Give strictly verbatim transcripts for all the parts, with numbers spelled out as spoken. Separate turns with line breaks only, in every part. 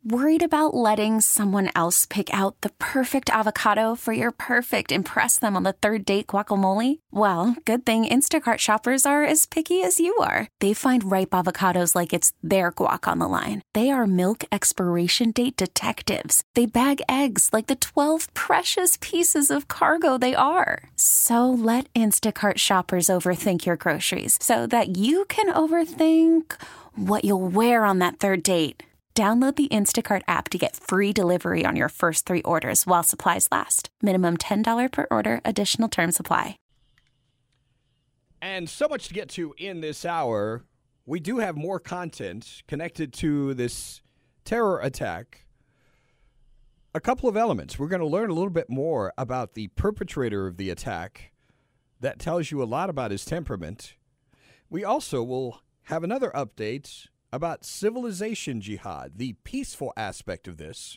Worried about letting someone else pick out the perfect avocado for your perfect impress them on the third date guacamole? Well, good thing Instacart shoppers are as picky as you are. They find ripe avocados like it's their guac on the line. They are milk expiration date detectives. They bag eggs like the twelve precious pieces of cargo they are. So let Instacart shoppers overthink your groceries so that you can overthink what you'll wear on that third date. Download the Instacart app to get free delivery on your first three orders while supplies last. Minimum ten dollars per order. Additional terms apply.
And so much to get to in this hour. We do have more content connected to this terror attack. A couple of elements. We're going to learn a little bit more about the perpetrator of the attack. That tells you a lot about his temperament. We also will have another update about civilization jihad, the peaceful aspect of this,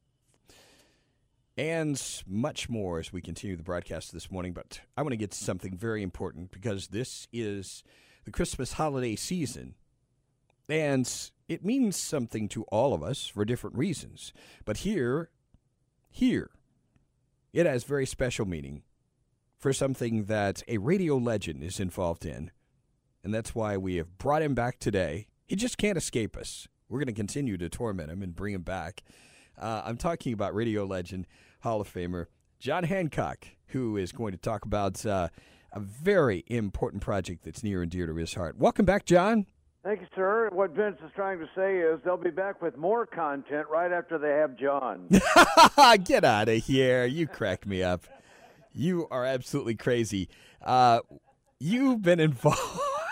and much more as we continue the broadcast this morning. But I want to get to something very important because this is the Christmas holiday season, and it means something to all of us for different reasons. But here, here, it has very special meaning for something that a radio legend is involved in, and that's why we have brought him back today. He just can't escape us. We're going to continue to torment him and bring him back. Uh, I'm talking about radio legend, Hall of Famer, John Hancock, who is going to talk about uh, a very important project that's near and dear to his heart. Welcome back, John.
Thank you, sir. What Vince is trying to say is they'll be back with more content right after they have John.
Get out of here. You cracked me up. You are absolutely crazy. Uh, you've been involved...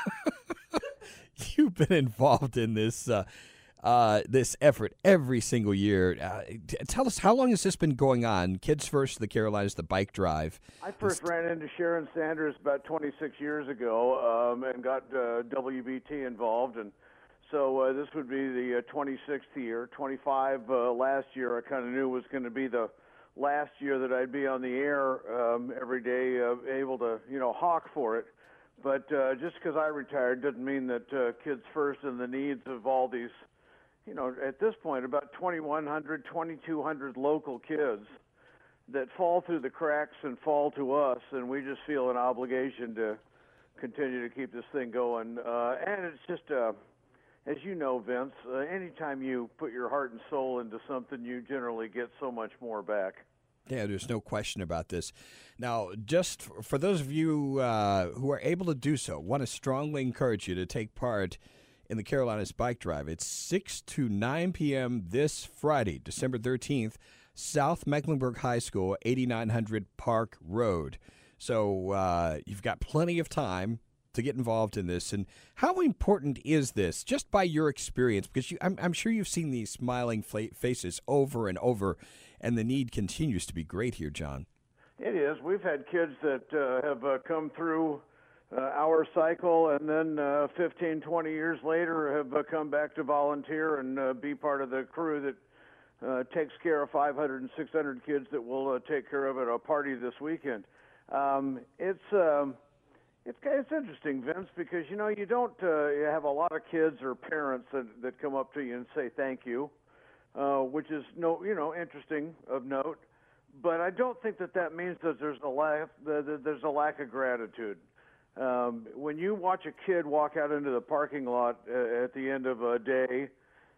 You've been involved in this uh, uh, this effort every single year. Uh, t- tell us, how long has this been going on? Kids First, the Carolinas, the bike drive.
I first ran into Sharon Sanders about twenty-six years ago um, and got uh, W B T involved. And so uh, this would be the uh, twenty-sixth year. twenty-five uh, last year I kind of knew was going to be the last year that I'd be on the air um, every day, uh, able to, you know, hawk for it. But uh, just because I retired doesn't mean that uh, Kids First and the needs of all these, you know, at this point, about twenty-one hundred, twenty-two hundred local kids that fall through the cracks and fall to us, and we just feel an obligation to continue to keep this thing going. Uh, and it's just, uh, as you know, Vince, uh, anytime you put your heart and soul into something, you generally get so much more back.
Yeah, there's no question about this. Now, just for those of you uh, who are able to do so, want to strongly encourage you to take part in the Carolinas Bike Drive. It's six to nine p.m. this Friday, December thirteenth, South Mecklenburg High School, eighty-nine hundred Park Road. So uh, you've got plenty of time to get involved in this. And how important is this, just by your experience? Because you, I'm, I'm sure you've seen these smiling fa- faces over and over, and the need continues to be great here, John.
It is. We've had kids that uh, have uh, come through uh, our cycle and then uh, fifteen, twenty years later have uh, come back to volunteer and uh, be part of the crew that uh, takes care of five hundred and six hundred kids that we'll uh, take care of at a party this weekend. Um, it's, um, it's it's interesting, Vince, because, you know, you don't uh, you have a lot of kids or parents that, that come up to you and say thank you. Uh, which is no, you know, interesting of note, but I don't think that that means that there's a lack, that there's a lack of gratitude. Um, when you watch a kid walk out into the parking lot uh, at the end of a day,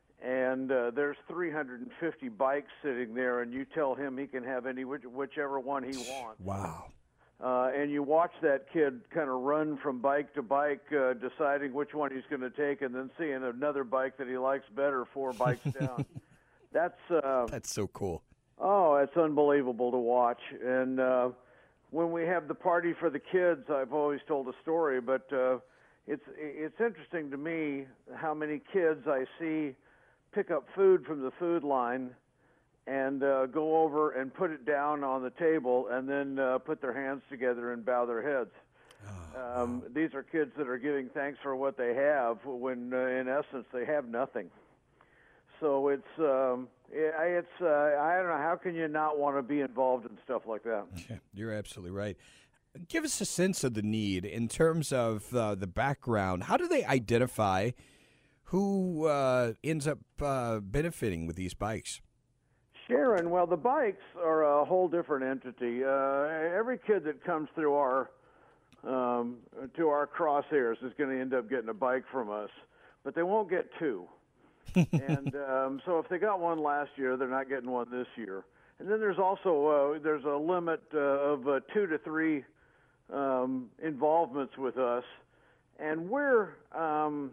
and uh, there's three hundred fifty bikes sitting there, and you tell him he can have any which, whichever one he wants.
Wow.
Uh, and you watch that kid kind of run from bike to bike, uh, deciding which one he's going to take, and then seeing another bike that he likes better four bikes down. That's uh,
that's so cool.
Oh, it's unbelievable to watch. And uh, when we have the party for the kids, I've always told a story, but uh, it's it's interesting to me how many kids I see pick up food from the food line and uh, go over and put it down on the table and then uh, put their hands together and bow their heads. Oh, um, wow. These are kids that are giving thanks for what they have when, uh, in essence, they have nothing. So it's um, it's uh, I don't know, how can you not want to be involved in stuff like that?
Yeah, you're absolutely right. Give us a sense of the need in terms of uh, the background. How do they identify Who uh, ends up uh, benefiting with these bikes?
Sharon, well, the bikes are a whole different entity. Uh, every kid that comes through our um, to our crosshairs is going to end up getting a bike from us, but they won't get two. and um, so if they got one last year, they're not getting one this year. And then there's also uh, there's a limit uh, of uh, two to three um, involvements with us, and we're. Um,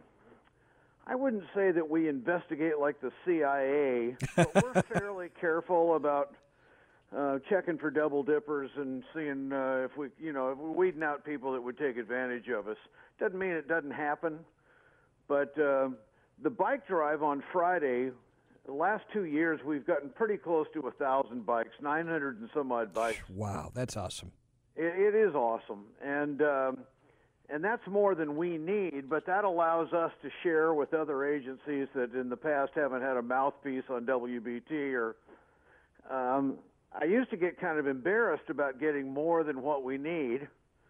I wouldn't say that we investigate like the C I A, but we're fairly careful about uh, checking for double dippers and seeing uh, if we, you know, if we're weeding out people that would take advantage of us. Doesn't mean it doesn't happen, but uh, the bike drive on Friday, the last two years we've gotten pretty close to a thousand bikes, nine hundred and some odd bikes.
Wow, that's awesome.
It, it is awesome, and. Um, And that's more than we need, but that allows us to share with other agencies that in the past haven't had a mouthpiece on W B T. Or um, I used to get kind of embarrassed about getting more than what we need,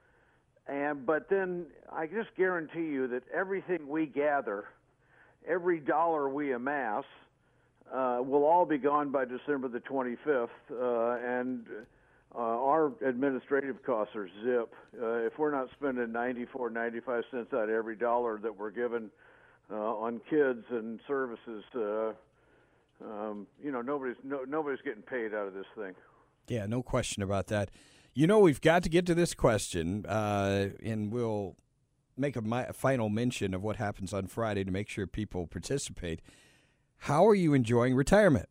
and but then I just guarantee you that everything we gather, every dollar we amass, uh, will all be gone by December the twenty-fifth, uh, and. Uh, our administrative costs are zip. Uh, if we're not spending ninety-four, ninety-five cents out of every dollar that we're given uh, on kids and services, uh, um, you know, nobody's no, nobody's getting paid out of this thing.
Yeah, no question about that. You know, we've got to get to this question, uh, and we'll make a, mi- a final mention of what happens on Friday to make sure people participate. How are you enjoying retirement?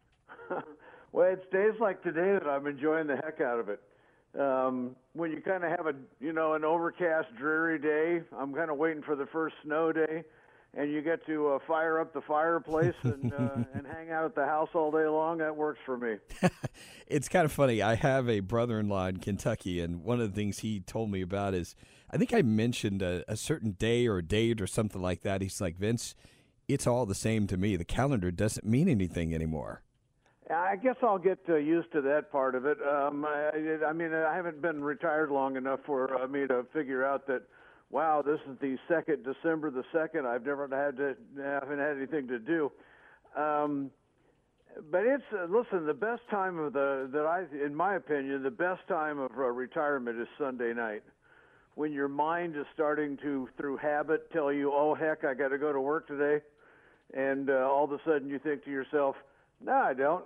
Well, it's days like today that I'm enjoying the heck out of it. Um, when you kind of have a, you know, an overcast, dreary day, I'm kind of waiting for the first snow day, and you get to uh, fire up the fireplace and uh, and hang out at the house all day long. That works for me.
It's kind of funny. I have a brother-in-law in Kentucky, and one of the things he told me about is, I think I mentioned a, a certain day or date or something like that. He's like, Vince, it's all the same to me. The calendar doesn't mean anything anymore.
I guess I'll get uh, used to that part of it. Um, I, I mean, I haven't been retired long enough for uh, me to figure out that, wow, this is the second, December the second. I've never had to, haven't had anything to do. Um, but it's, uh, listen, the best time of the, that I, in my opinion, the best time of uh, retirement is Sunday night, when your mind is starting to, through habit, tell you, oh, heck, I got to go to work today. And uh, all of a sudden you think to yourself, no, I don't.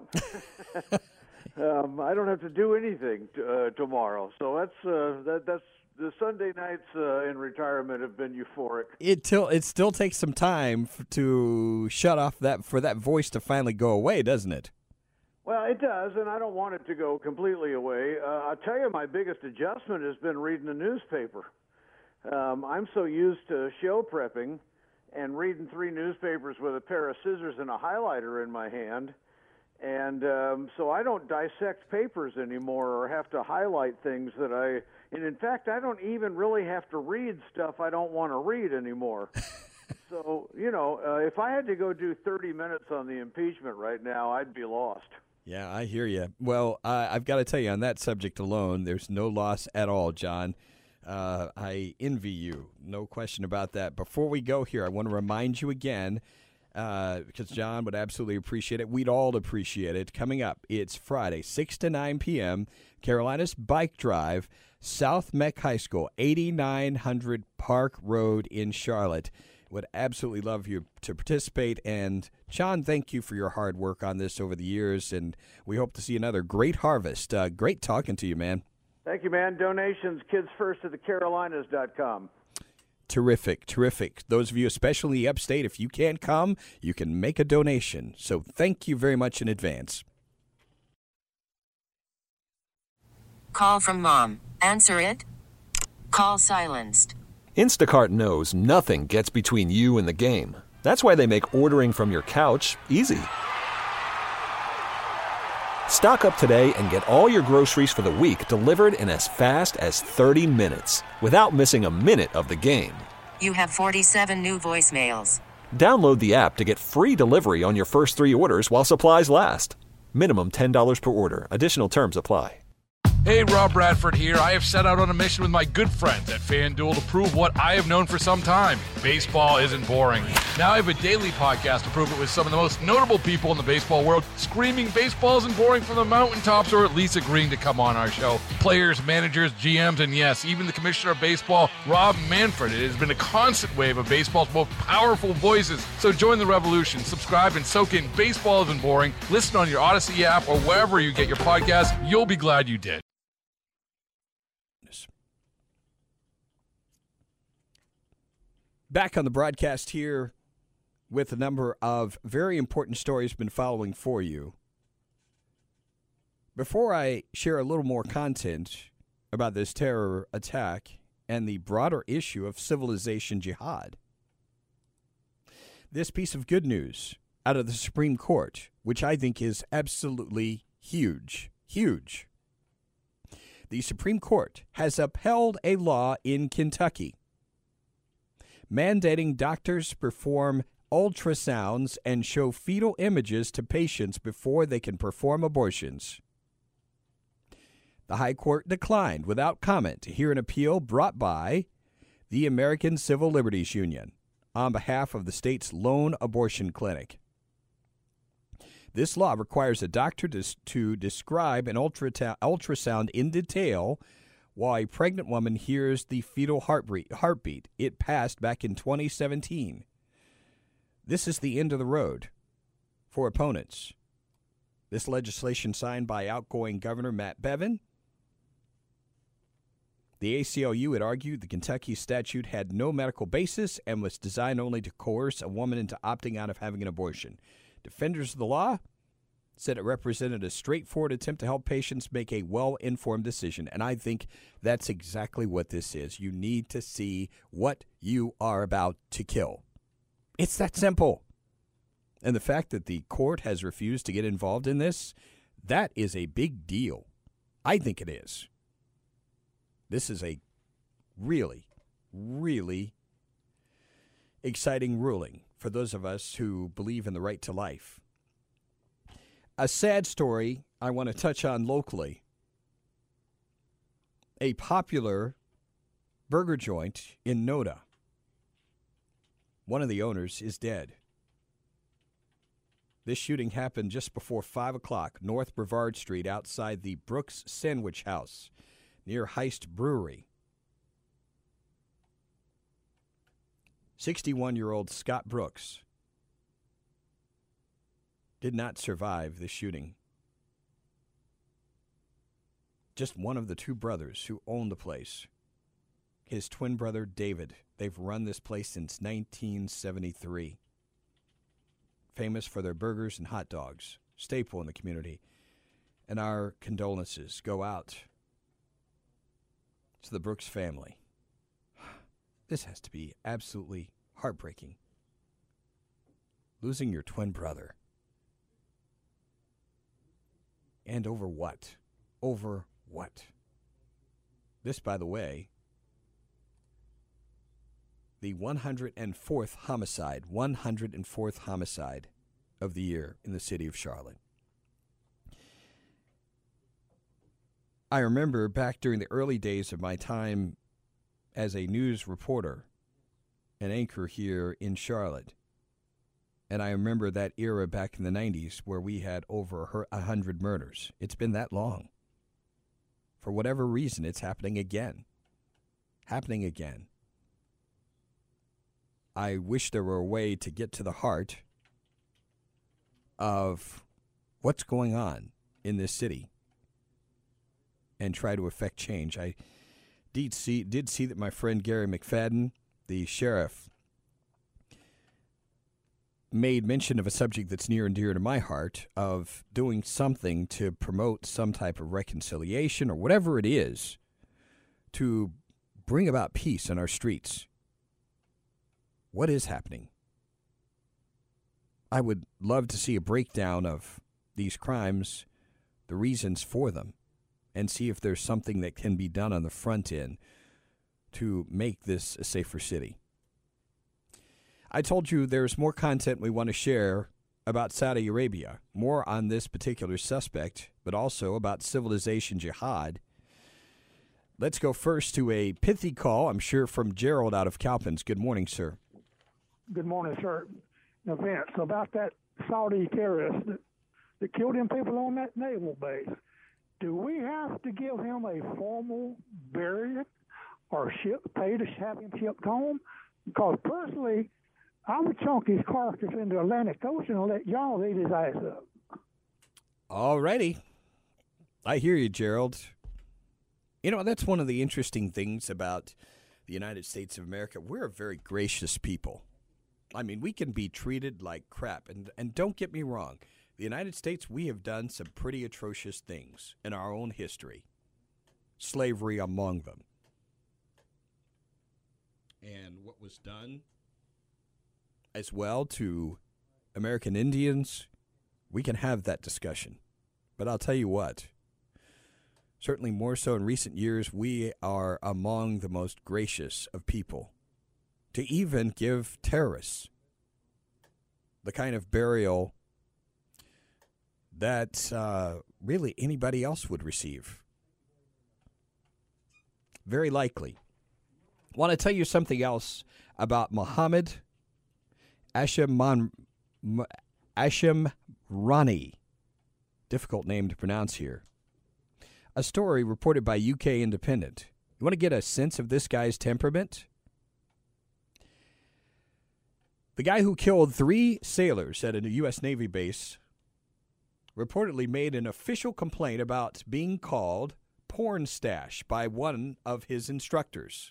um, I don't have to do anything t- uh, tomorrow. So that's uh, that. That's the Sunday nights uh, in retirement have been euphoric.
It till it still takes some time f- to shut off that for that voice to finally go away, doesn't it?
Well, it does, and I don't want it to go completely away. Uh, I'll tell you, my biggest adjustment has been reading the newspaper. Um, I'm so used to show prepping and reading three newspapers with a pair of scissors and a highlighter in my hand. And um, so I don't dissect papers anymore or have to highlight things that I, and in fact, I don't even really have to read stuff I don't want to read anymore. So, you know, uh, if I had to go do thirty minutes on the impeachment right now, I'd be lost.
Yeah, I hear you. Well, uh, I've got to tell you, on that subject alone, there's no loss at all, John. Uh, I envy you, no question about that. Before we go here, I want to remind you again, uh, because John would absolutely appreciate it. We'd all appreciate it. Coming up, it's Friday, six to nine p.m., Carolina's Bike Drive, South Meck High School, eighty-nine hundred Park Road in Charlotte. Would absolutely love you to participate. And, John, thank you for your hard work on this over the years, and we hope to see another great harvest. Uh, great talking to you, man.
Thank you, man. Donations, kids first at the carolinas dot com.
Terrific, terrific. Those of you, especially upstate, if you can't come, you can make a donation. So thank you very much in advance.
Call from mom. Answer it. Call silenced.
Instacart knows nothing gets between you and the game. That's why they make ordering from your couch easy. Stock up today and get all your groceries for the week delivered in as fast as thirty minutes without missing a minute of the game.
You have forty-seven new voicemails.
Download the app to get free delivery on your first three orders while supplies last. Minimum ten dollars per order. Additional terms apply.
Hey, Rob Bradford here. I have set out on a mission with my good friends at FanDuel to prove what I have known for some time. Baseball isn't boring. Now I have a daily podcast to prove it with some of the most notable people in the baseball world, screaming baseball isn't boring from the mountaintops, or at least agreeing to come on our show. Players, managers, G Ms, and yes, even the commissioner of baseball, Rob Manfred. It has been a constant wave of baseball's most powerful voices. So join the revolution. Subscribe and soak in Baseball Isn't Boring. Listen on your Odyssey app or wherever you get your podcasts. You'll be glad you did.
Back on the broadcast here with a number of very important stories been following for you. Before I share a little more content about this terror attack and the broader issue of civilization jihad, this piece of good news out of the Supreme Court, which I think is absolutely huge, huge. The Supreme Court has upheld a law in Kentucky mandating doctors perform ultrasounds and show fetal images to patients before they can perform abortions. The High Court declined without comment to hear an appeal brought by the American Civil Liberties Union on behalf of the state's lone abortion clinic. This law requires a doctor to, to describe an ultra, ultrasound in detail while a pregnant woman hears the fetal heartbeat. heartbeat. It passed back in twenty seventeen. This is the end of the road for opponents. This legislation signed by outgoing Governor Matt Bevin. The A C L U had argued the Kentucky statute had no medical basis and was designed only to coerce a woman into opting out of having an abortion. Defenders of the law said it represented a straightforward attempt to help patients make a well-informed decision, and I think that's exactly what this is. You need to see what you are about to kill. It's that simple. And the fact that the court has refused to get involved in this, that is a big deal. I think it is. This is a really, really exciting ruling for those of us who believe in the right to life. A sad story I want to touch on locally. A popular burger joint in Noda. One of the owners is dead. This shooting happened just before five o'clock, North Brevard Street, outside the Brooks Sandwich House, near Heist Brewery. sixty-one-year-old Scott Brooks did not survive the shooting. Just one of the two brothers who owned the place. His twin brother, David. They've run this place since nineteen seventy-three. Famous for their burgers and hot dogs. Staple in the community. And our condolences go out to the Brooks family. This has to be absolutely heartbreaking. Losing your twin brother. And over what? Over what? This, by the way, the one hundred fourth homicide, one hundred fourth homicide of the year in the city of Charlotte. I remember back during the early days of my time as a news reporter, an anchor here in Charlotte. And I remember that era back in the nineties where we had over one hundred murders. It's been that long. For whatever reason, it's happening again. Happening again. I wish there were a way to get to the heart of what's going on in this city and try to affect change. I did see, did see that my friend Gary McFadden, the sheriff, made mention of a subject that's near and dear to my heart, of doing something to promote some type of reconciliation or whatever it is to bring about peace in our streets. What is happening? I would love to see a breakdown of these crimes, the reasons for them, and see if there's something that can be done on the front end to make this a safer city. I told you there's more content we want to share about Saudi Arabia, more on this particular suspect, but also about civilization jihad Let's go first to a pithy call, I'm sure, from Gerald out of Cowpens. Good morning, sir.
Good morning, sir. Now, Vince, about that Saudi terrorist that, that killed them people on that naval base, do we have to give him a formal burial or ship pay to have him shipped home? Because personally, I would chunk his carcass into the Atlantic Ocean and let y'all eat his ass up.
All righty. I hear you, Gerald. You know, that's one of the interesting things about the United States of America. We're a very gracious people. I mean, we can be treated like crap. And, and don't get me wrong. The United States, we have done some pretty atrocious things in our own history. Slavery among them. And what was done as well to American Indians, we can have that discussion. But I'll tell you what, certainly more so in recent years, we are among the most gracious of people to even give terrorists the kind of burial that uh, really anybody else would receive. Very likely. I want to tell you something else about Mohammed Asham Ashimrani. Difficult name to pronounce here. A story reported by U K Independent. You want to get a sense of this guy's temperament? The guy who killed three sailors at a U S Navy base reportedly made an official complaint about being called porn stash by one of his instructors.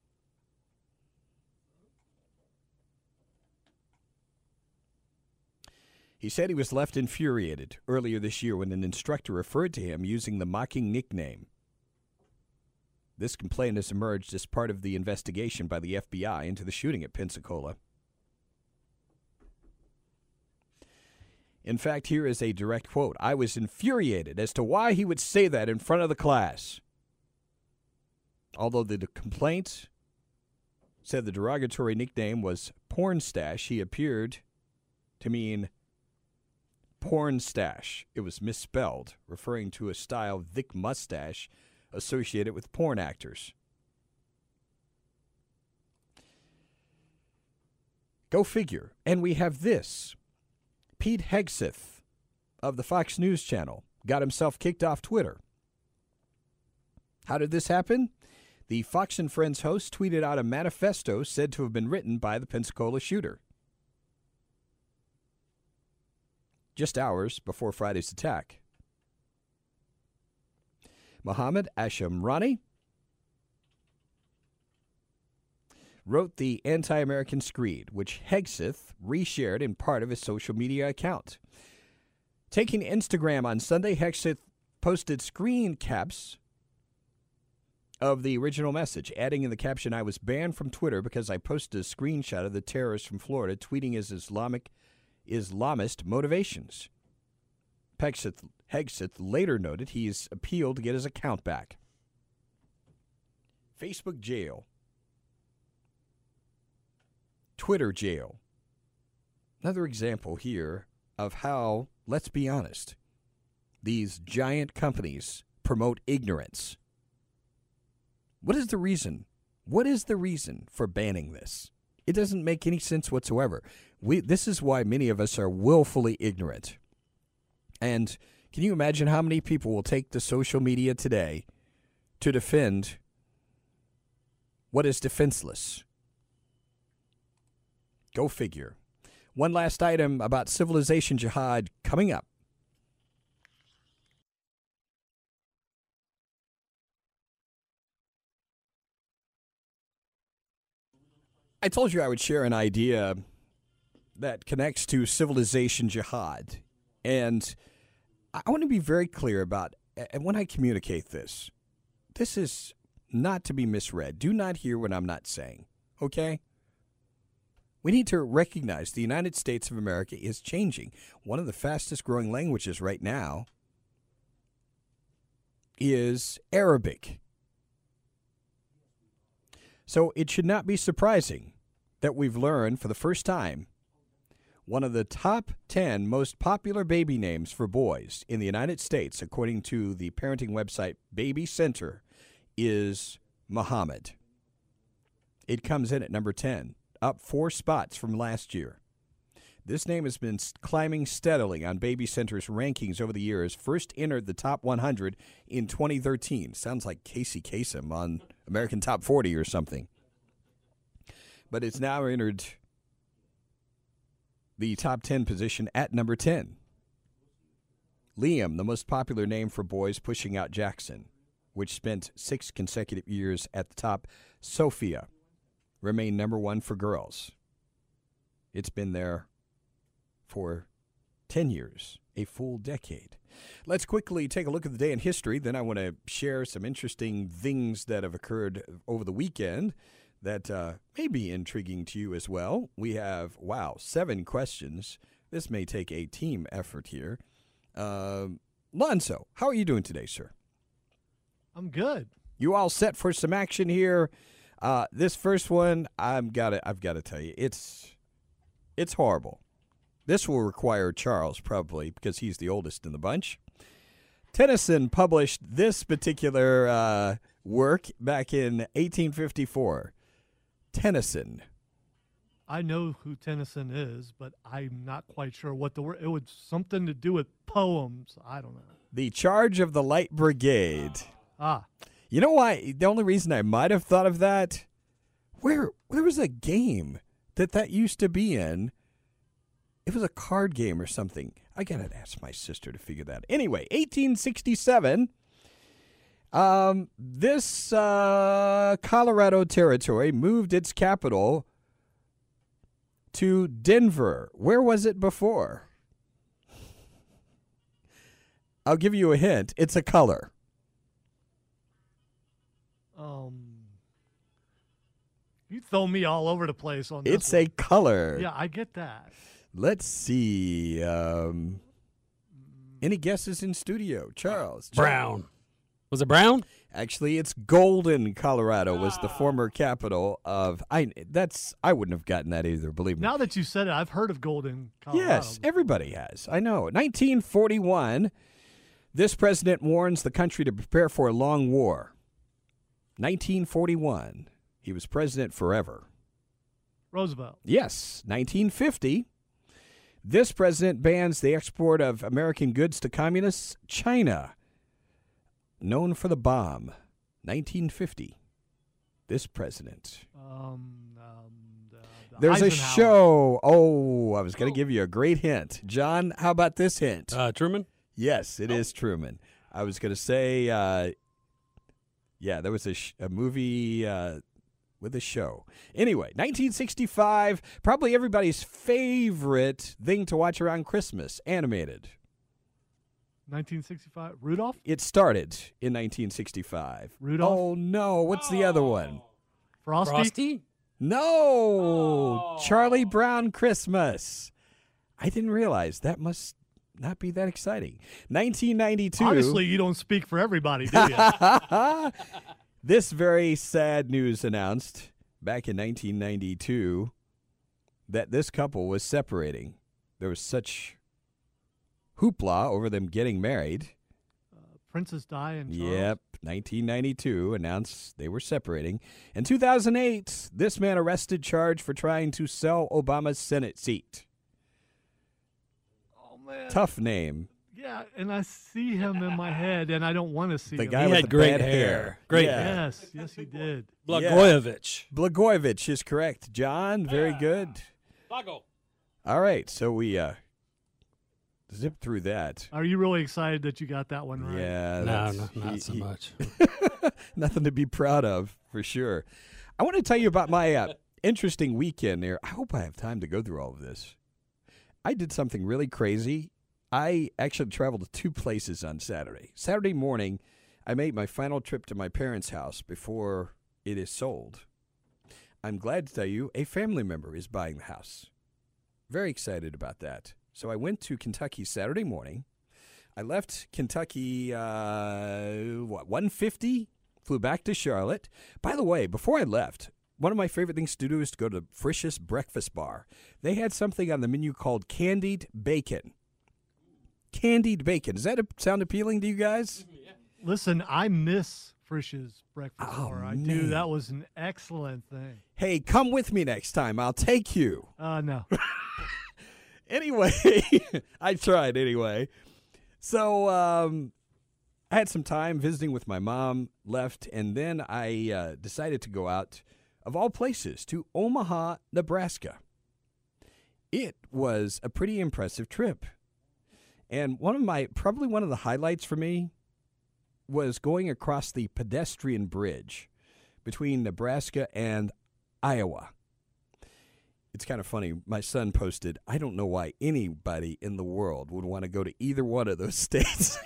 He said he was left infuriated earlier this year when an instructor referred to him using the mocking nickname. This complaint has emerged as part of the investigation by the F B I into the shooting at Pensacola. In fact, here is a direct quote. "I was infuriated as to why he would say that in front of the class." Although the complaint said the derogatory nickname was porn stash, he appeared to mean porn stash. It was misspelled, referring to a style thick mustache associated with porn actors. Go figure. And we have this. Pete Hegseth of the Fox News Channel got himself kicked off Twitter. How did this happen? The Fox and Friends host tweeted out a manifesto said to have been written by the Pensacola shooter just hours before Friday's attack. Mohammed Ashimrani wrote the anti-American screed, which Hegseth reshared in part of his social media account. Taking Instagram on Sunday, Hegseth posted screen caps of the original message, adding in the caption, "I was banned from Twitter because I posted a screenshot of the terrorist from Florida tweeting his Islamic Islamist motivations." Hegseth, Hegseth later noted he's appealed to get his account back. Facebook jail. Twitter jail. Another example here of how, let's be honest, these giant companies promote ignorance. What is the reason? What is the reason for banning this? It doesn't make any sense whatsoever. We, this is why many of us are willfully ignorant. And can you imagine how many people will take to social media today to defend what is defenseless? Go figure. One last item about civilization jihad coming up. I told you I would share an idea that connects to civilization jihad. And I want to be very clear about, and when I communicate this, this is not to be misread. Do not hear what I'm not saying, okay? We need to recognize the United States of America is changing. One of the fastest growing languages right now is Arabic. So it should not be surprising that we've learned for the first time one of the top ten most popular baby names for boys in the United States, according to the parenting website Baby Center, is Muhammad. It comes in at number ten, up four spots from last year. This name has been climbing steadily on Baby Center's rankings over the years. First entered the top one hundred in twenty thirteen. Sounds like Casey Kasem on American Top forty or something. But it's now entered the top ten position at number ten. Liam, the most popular name for boys, pushing out Jackson, which spent six consecutive years at the top. Sophia remained number one for girls. It's been there for ten years, a full decade. Let's quickly take a look at the day in history. Then I want to share some interesting things that have occurred over the weekend that uh, may be intriguing to you as well. We have, wow, seven questions. This may take a team effort here. Uh, Lonzo, how are you doing today, sir?
I'm good.
You all set for some action here? Uh, this first one, I'm gotta, I've got to tell you, it's it's horrible. This will require Charles, probably, because he's the oldest in the bunch. Tennyson published this particular uh, work back in eighteen fifty-four. Tennyson.
I know who Tennyson is, but I'm not quite sure what the word. It was something to do with poems. I don't know.
The Charge of the Light Brigade.
Ah.
You know why? The only reason I might have thought of that, where there was a game that that used to be in. It was a card game or something. I gotta ask my sister to figure that out. Anyway, eighteen sixty-seven. Um, this uh, Colorado Territory moved its capital to Denver. Where was it before? I'll give you a hint. It's a color.
Um, you throw me all over the place on this.
It's
one.
a color.
Yeah, I get that.
Let's see. Um, any guesses in studio? Charles.
Brown. Was it brown?
Actually, it's Golden, Colorado was the former capital of. I that's I wouldn't have gotten that either. Believe me.
Now that you said it, I've heard of Golden, Colorado.
Yes, everybody has. I know. nineteen forty-one. This president warns the country to prepare for a long war. nineteen forty-one. He was president forever.
Roosevelt.
Yes. nineteen fifty. This president bans the export of American goods to communist China. Known for the bomb. nineteen fifty. This president.
Um, um, the, the
There's
Eisenhower.
a show. Oh, I was going to give you a great hint. John, how about this hint?
Uh, Truman?
Yes, it
Oh.
is Truman. I was going to say, uh, yeah, there was a, sh- a movie uh, with a show. Anyway, nineteen sixty-five, probably everybody's favorite thing to watch around Christmas, animated.
nineteen sixty-five. Rudolph?
It started in nineteen sixty-five.
Rudolph?
Oh, no. What's the other one?
Frosty?
Frosty?
No.
Oh.
Charlie Brown Christmas. I didn't realize that must not be that exciting. nineteen ninety-two.
Honestly, you don't speak for everybody, do you?
This very sad news announced back in nineteen ninety-two that this couple was separating. There was such hoopla over them getting married.
uh, Princess Di and Charles.
Yep, nineteen ninety-two announced they were separating. In two thousand eight, this man arrested, charged for trying to sell Obama's Senate seat.
Oh, man.
Tough name.
Yeah, and I see him in my head, and I don't want to see
The
him.
guy
He
with
had
the
great
bad
hair.
hair.
Great
Yeah.
hair.
Yes, yes, he did.
Blagojevich.
Blagojevich is correct. John, very good.
Blago.
All right, so we uh, zipped through that.
Are you really excited that you got that one right?
Yeah.
No,
that's-
no, not
he-
so
he-
much.
Nothing to be proud of, for sure. I want to tell you about my uh, interesting weekend there. I hope I have time to go through all of this. I did something really crazy. I actually traveled to two places on Saturday. Saturday morning, I made my final trip to my parents' house before it is sold. I'm glad to tell you a family member is buying the house. Very excited about that. So I went to Kentucky Saturday morning. I left Kentucky, uh, what, one fifty? Flew back to Charlotte. By the way, before I left, one of my favorite things to do is to go to Frisch's Breakfast Bar. They had something on the menu called candied bacon. Candied bacon. Does that sound appealing to you guys?
Listen, I miss Frisch's breakfast
Oh,
bar. I
man.
do. That was an excellent thing.
Hey, come with me next time. I'll take you.
Uh, no.
Anyway, I tried anyway. So um, I had some time visiting with my mom, left, and then I uh, decided to go out, of all places, to Omaha, Nebraska. It was a pretty impressive trip. And one of my, probably one of the highlights for me was going across the pedestrian bridge between Nebraska and Iowa. It's kind of funny. My son posted, I don't know why anybody in the world would want to go to either one of those states.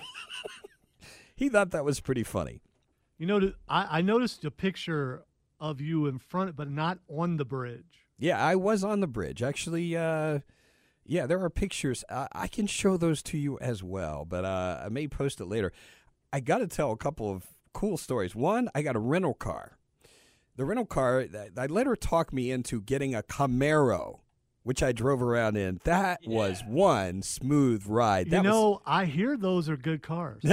He thought that was pretty funny.
You know, I, I noticed a picture of you in front, but not on the bridge.
Yeah, I was on the bridge. Actually, uh, yeah, there are pictures. Uh, I can show those to you as well, but uh, I may post it later. I got to tell a couple of cool stories. One, I got a rental car. The rental car, I let her talk me into getting a Camaro, which I drove around in. That yeah. was one smooth ride. That
you know,
was...
I hear those are good cars.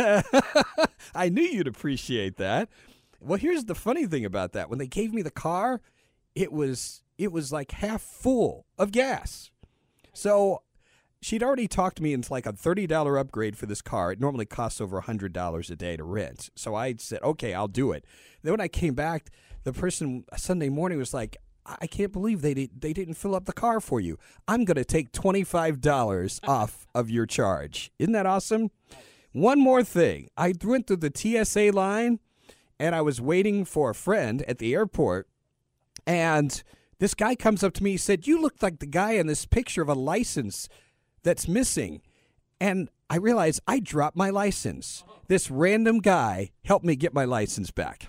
I knew you'd appreciate that. Well, here's the funny thing about that. When they gave me the car, it was it was like half full of gas. So she'd already talked me into like a thirty dollars upgrade for this car. It normally costs over one hundred dollars a day to rent. So I said, okay, I'll do it. Then when I came back, the person Sunday morning was like, I can't believe they did, they didn't fill up the car for you. I'm going to take twenty-five dollars off of your charge. Isn't that awesome? One more thing. I went through the T S A line, and I was waiting for a friend at the airport, and this guy comes up to me and said, you look like the guy in this picture of a license that's missing. And I realized I dropped my license. This random guy helped me get my license back.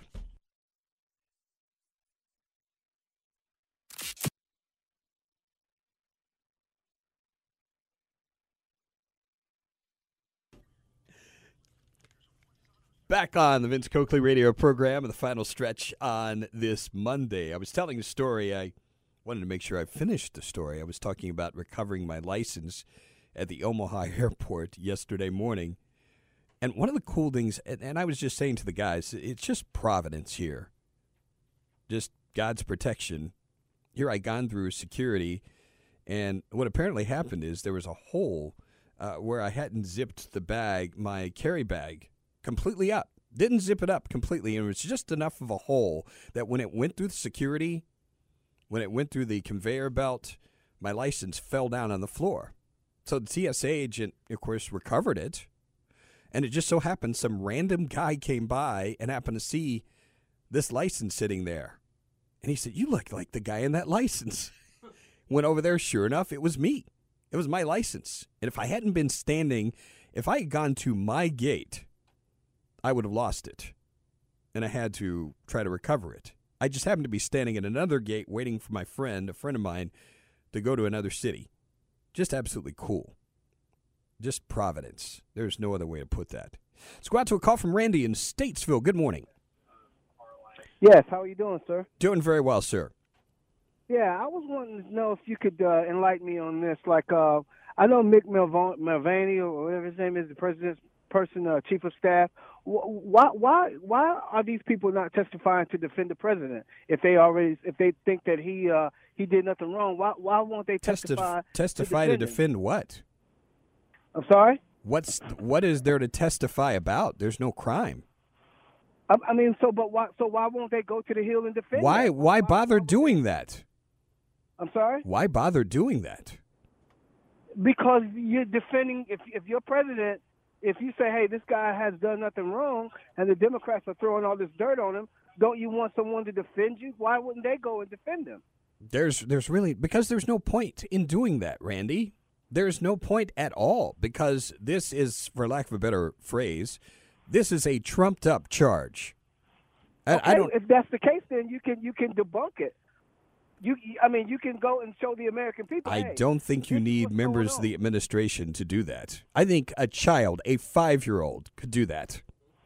Back on the Vince Coakley radio program and the final stretch on this Monday. I was telling a story. I wanted to make sure I finished the story. I was talking about recovering my license at the Omaha airport yesterday morning. And one of the cool things, and, and I was just saying to the guys, it's just providence here. Just God's protection. Here I gone through security, and what apparently happened is there was a hole uh, where I hadn't zipped the bag, my carry bag, completely up. Didn't zip it up completely, and it was just enough of a hole that when it went through the security, when it went through the conveyor belt, my license fell down on the floor. So the T S A agent, of course, recovered it, and it just so happened some random guy came by and happened to see this license sitting there. And he said, you look like the guy in that license. Went over there, sure enough, it was me. It was my license. And if I hadn't been standing, if I had gone to my gate, I would have lost it, and I had to try to recover it. I just happened to be standing at another gate waiting for my friend, a friend of mine, to go to another city. Just absolutely cool. Just providence. There's no other way to put that. Let's go out to a call from Randy in Statesville. Good morning.
Yes, how are you doing, sir?
Doing very well, sir.
Yeah, I was wanting to know if you could uh, enlighten me on this. Like, uh, I know Mick Mulvaney, or whatever his name is, the president's person, uh, chief of staff. Why, why, why are these people not testifying to defend the president if they already, if they think that he, uh, he did nothing wrong? Why, why won't they testify?
Testif- testify
to
to
defend,
defend what?
I'm sorry.
What's what is there to testify about? There's no crime.
I, I mean, so but why? So why won't they go to the Hill and defend?
Why?
That?
Why
why
bother doing that?
I'm sorry.
Why bother doing that?
Because you're defending. If if you're president. If you say, hey, this guy has done nothing wrong, and the Democrats are throwing all this dirt on him, don't you want someone to defend you? Why wouldn't they go and defend him?
There's there's really, because there's no point in doing that, Randy. There's no point at all, because this is, for lack of a better phrase, this is a trumped-up charge. I,
okay,
I don't,
if that's the case, then you can you can debunk it. You, I mean, you can go and show the American people.
I
hey,
don't think you need members of the administration to do that. I think a child, a five-year-old, could do that.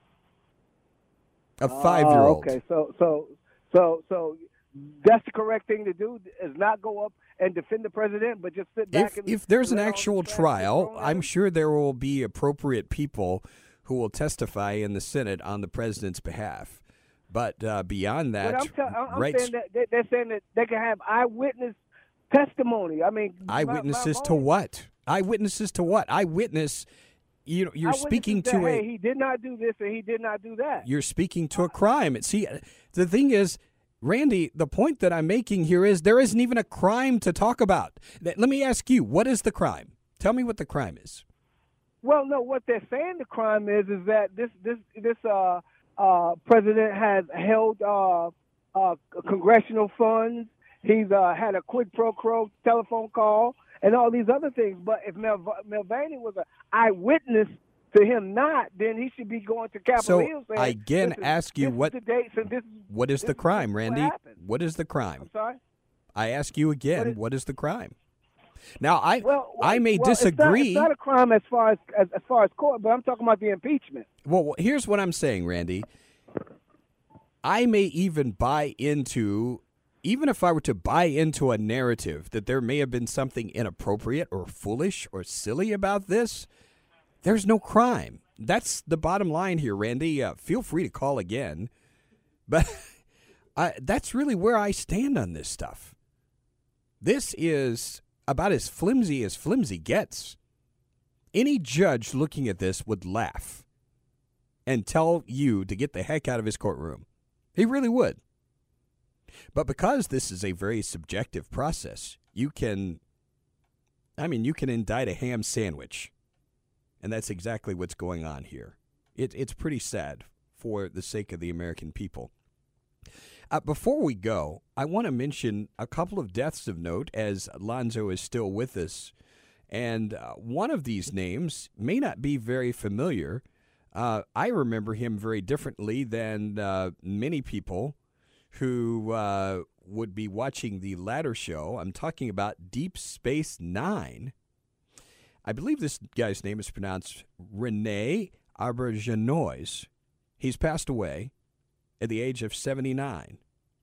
A five-year-old.
Oh, okay, so so so so that's the correct thing to do, is not go up and defend the president, but just sit back.
If
and
if there's an
let all
actual
these
trial, I'm
him?
sure there will be appropriate people who will testify in the Senate on the president's behalf. But uh, beyond that,
but I'm, tell, I'm
right,
saying that they, they're saying that they can have eyewitness testimony. I mean,
eyewitnesses
my, my
to what? Eyewitnesses to what? Eyewitness. You know, you're speaking to
that,
a.
Hey, he did not do this and he did not do that.
You're speaking to a crime. See, the thing is, Randy, the point that I'm making here is there isn't even a crime to talk about. Let me ask you, what is the crime? Tell me what the crime is.
Well, no, what they're saying the crime is is that this this this uh uh president has held uh uh congressional funds. He's uh, had a quid pro quo telephone call and all these other things. But if Mel- Mulvaney was an eyewitness to him not, then he should be going to Capitol
so
Hill saying,
I again
this is,
ask you
this
what
is the dates and this is,
what is
this
the crime,
is
Randy?
What,
what is the crime?
I'm sorry?
I ask you again,
what is,
what is the crime? Now I
well, well,
I may
well,
disagree.
It's not, it's not a crime as far as, as as far as court, but I'm talking about the impeachment.
Well, here's what I'm saying, Randy. I may even buy into, even if I were to buy into a narrative that there may have been something inappropriate or foolish or silly about this, there's no crime. That's the bottom line here, Randy. Uh, feel free to call again. But I, that's really where I stand on this stuff. This is about as flimsy as flimsy gets. Any judge looking at this would laugh and tell you to get the heck out of his courtroom. He really would. But because this is a very subjective process, you can, I mean, you can indict a ham sandwich. And that's exactly what's going on here. It, it's pretty sad for the sake of the American people. Uh, before we go, I want to mention a couple of deaths of note as Lonzo is still with us. And uh, one of these names may not be very familiar. Uh, I remember him very differently than uh, many people who uh, would be watching the latter show. I'm talking about Deep Space Nine. I believe this guy's name is pronounced Rene Auberjonois. He's passed away at the age of seventy-nine.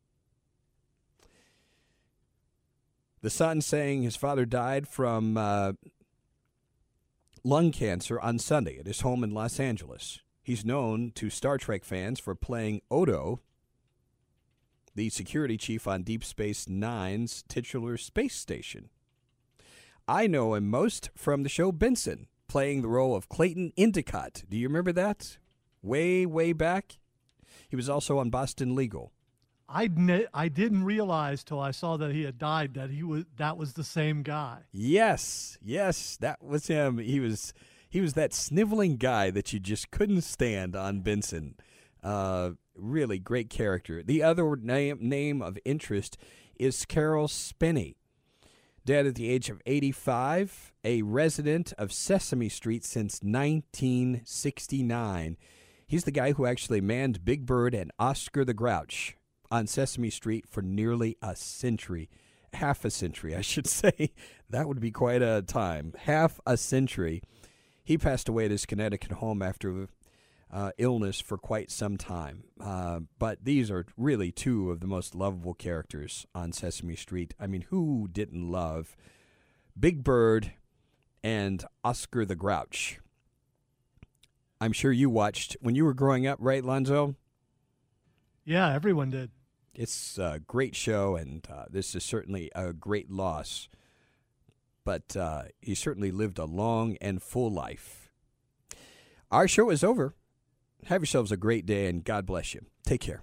The son saying his father died from uh, lung cancer on Sunday at his home in Los Angeles. He's known to Star Trek fans for playing Odo, the security chief on Deep Space Nine's titular space station. I know him most from the show Benson, playing the role of Clayton Endicott. Do you remember that? Way, way back? He was also on Boston Legal.
I ne- I didn't realize till I saw that he had died that he was that was the same guy.
Yes, yes, that was him. He was he was that sniveling guy that you just couldn't stand on Benson. Uh, really great character. The other name name of interest is Carol Spinney, dead at the age of eighty-five, a resident of Sesame Street since nineteen sixty-nine. He's the guy who actually manned Big Bird and Oscar the Grouch on Sesame Street for nearly a century. Half a century, I should say. That would be quite a time. Half a century. He passed away at his Connecticut home after uh, illness for quite some time. Uh, but these are really two of the most lovable characters on Sesame Street. I mean, who didn't love Big Bird and Oscar the Grouch? I'm sure you watched when you were growing up, right, Lonzo?
Yeah, everyone did.
It's a great show, and uh, this is certainly a great loss. But uh, he certainly lived a long and full life. Our show is over. Have yourselves a great day, and God bless you. Take care.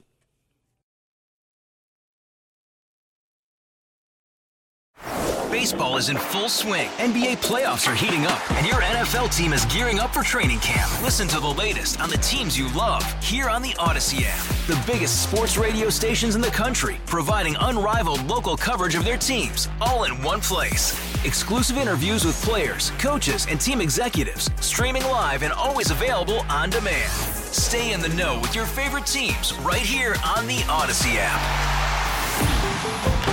Baseball is in full swing. N B A playoffs are heating up, and your N F L team is gearing up for training camp. Listen to the latest on the teams you love here on the Odyssey app. The biggest sports radio stations in the country, providing unrivaled local coverage of their teams, all in one place. Exclusive interviews with players, coaches, and team executives, streaming live and always available on demand. Stay in the know with your favorite teams right here on the Odyssey app.